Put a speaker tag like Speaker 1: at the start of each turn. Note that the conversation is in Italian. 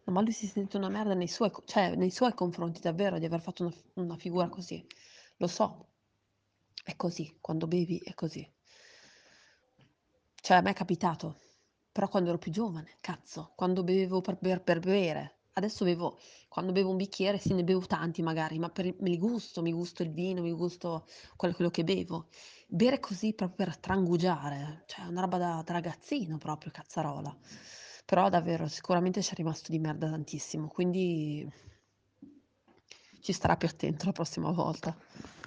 Speaker 1: No, ma lui si sente una merda nei suoi cioè nei suoi confronti davvero di aver fatto una figura così. Lo so, è così, quando bevi è così. Cioè a me è capitato, però quando ero più giovane, cazzo, quando bevevo per bere. Adesso bevo quando bevo un bicchiere, sì, ne bevo tanti magari, ma mi gusto il vino, mi gusto quello che bevo. Bere così proprio per trangugiare, cioè è una roba da ragazzino proprio, cazzarola. Però davvero sicuramente c'è rimasto di merda tantissimo, quindi ci starà più attento la prossima volta.